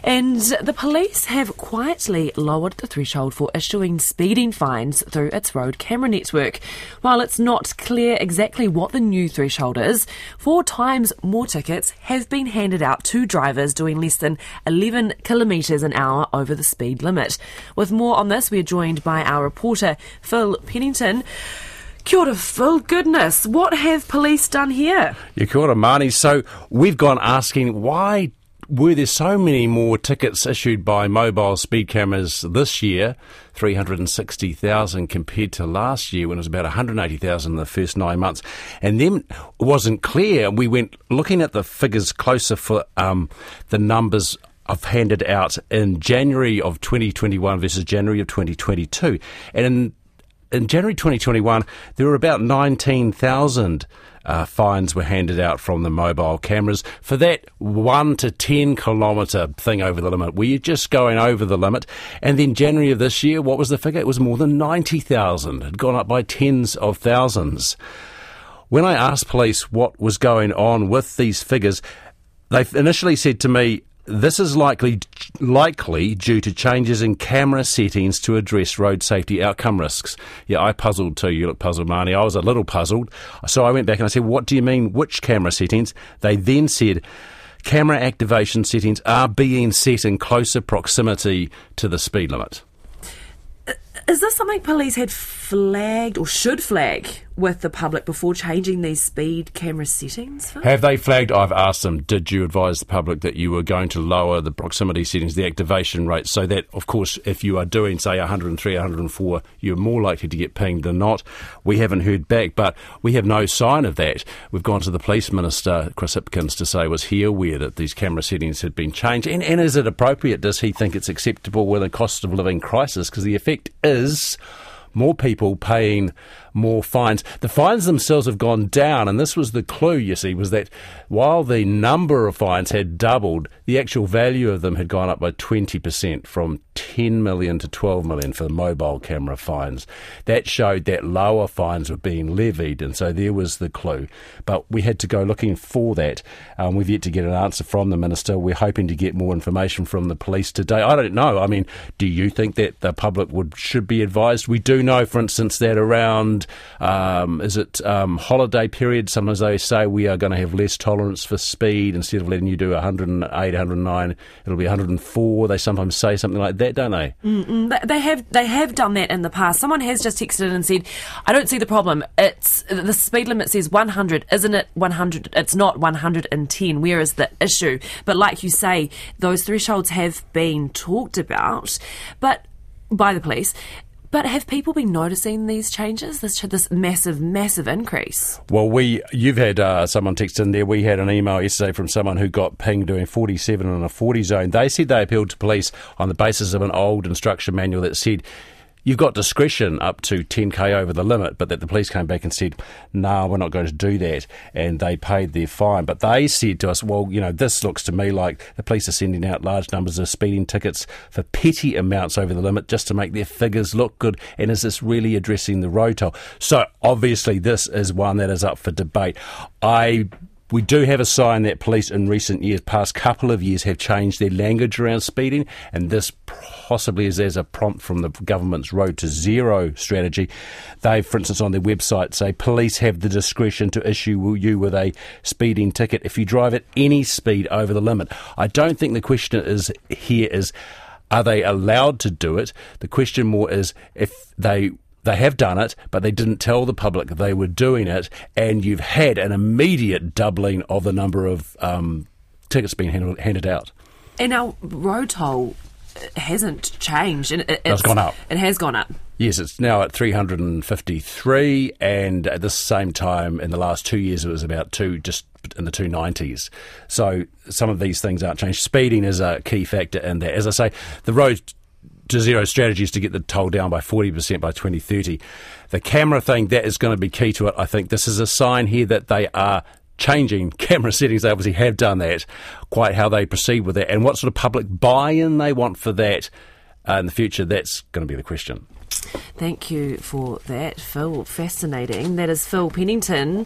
And the police have quietly lowered the threshold for issuing speeding fines through its road camera network. While it's not clear exactly what the new threshold is, 4 times more tickets have been handed out to drivers doing less than 11 kilometres an hour over the speed limit. With more on this, we are joined by our reporter, Phil Pennington. Kia ora, Phil. Goodness, what have police done here? Yeah, kia ora, Marnie. So we've gone asking why were there so many more tickets issued by mobile speed cameras this year, 360,000 compared to last year when it was about 180,000 in the first 9 months. And then it wasn't clear. We went looking at the figures closer for the numbers I've handed out in January of 2021 versus January of 2022. And in January 2021, there were about 19,000 fines were handed out from the mobile cameras for that 1 to 10 kilometre thing over the limit, where you're just going over the limit. And then January of this year, what was the figure? It was more than 90,000. It had gone up by tens of thousands. When I asked police what was going on with these figures, they initially said to me, this is likely due to changes in camera settings to address road safety outcome risks. Yeah, I puzzled too. You look puzzled, Marnie. I was a little puzzled. So I went back and I said, what do you mean, which camera settings? They then said, camera activation settings are being set in closer proximity to the speed limit. Is this something police had flagged or should flag with the public before changing these speed camera settings? Phil? Have they flagged? I've asked them, did you advise the public that you were going to lower the proximity settings, the activation rate, so that, of course, if you are doing, say, 103, 104, you're more likely to get pinged than not? We haven't heard back, but we have no sign of that. We've gone to the Police Minister, Chris Hipkins, to say, was he aware that these camera settings had been changed? And is it appropriate? Does he think it's acceptable with a cost of living crisis? Because the effect is more people paying more fines. The fines themselves have gone down, and this was the clue, you see, was that while the number of fines had doubled, the actual value of them had gone up by 20%, from 10 million to 12 million for the mobile camera fines. That showed that lower fines were being levied, and so there was the clue. But we had to go looking for that. We've yet to get an answer from the Minister. We're hoping to get more information from the police today. I don't know. I mean, do you think that the public should be advised? We do know, for instance, that around holiday period, sometimes they say we are going to have less tolerance for speed. Instead of letting you do 108, 109, it'll be 104. They sometimes say something like that, don't they? They have done that in the past. Someone has just texted in and said, I don't see the problem. It's the speed limit says 100, isn't it 100? It's not 110. Where is the issue? But like you say, those thresholds have been talked about, but by the police. But have people been noticing these changes, this massive increase? Well, you've had someone text in there. We had an email yesterday from someone who got pinged doing 47 in a 40 zone. They said they appealed to police on the basis of an old instruction manual that said you've got discretion up to 10k over the limit, but that the police came back and said, no, we're not going to do that, and they paid their fine. But they said to us, well, this looks to me like the police are sending out large numbers of speeding tickets for petty amounts over the limit just to make their figures look good, and is this really addressing the road toll? So obviously this is one that is up for debate. We do have a sign that police in recent years, past couple of years, have changed their language around speeding, and this possibly is as a prompt from the government's Road to Zero strategy. They, for instance, on their website say police have the discretion to issue you with a speeding ticket if you drive at any speed over the limit. I don't think the question is are they allowed to do it? The question more is if they have done it, but they didn't tell the public they were doing it, and you've had an immediate doubling of the number of tickets being handed out. And our road toll hasn't changed. It's gone up. It has gone up. Yes, it's now at 353, and at the same time in the last 2 years it was about just in the 290s. So some of these things aren't changed. Speeding is a key factor in that. As I say, the Road to Zero strategy is to get the toll down by 40% by 2030. The camera thing, that is going to be key to it. I think this is a sign here that they are changing camera settings. They obviously have done that. Quite how they proceed with that and what sort of public buy-in they want for that in the future, that's going to be the question. Thank you for that, Phil. Fascinating. That is Phil Pennington.